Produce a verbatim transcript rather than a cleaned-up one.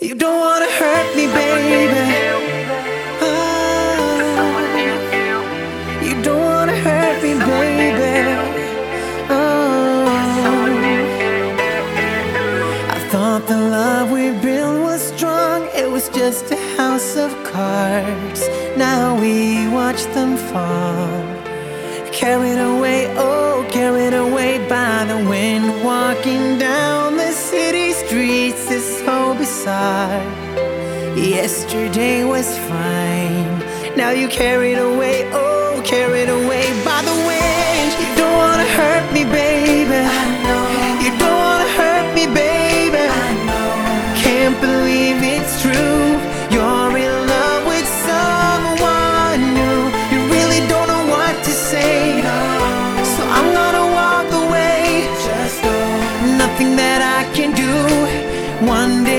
You don't wanna hurt me, baby. Oh, you don't wanna hurt me, baby. Oh, I thought the love we built was strong. It was just a house of cards. Now we watch them fall, carried away, oh, carried away by the wind. Walking down the city streets is so bizarre. Yesterday was fine, now you carried away, oh, carried away by the wind. You don't wanna hurt me, baby. I know. You don't wanna hurt me, baby. I know. Can't believe it's true. You're in love with someone new. You really don't know what to say. No. So I'm gonna walk away. Just go. Nothing that I can do. One day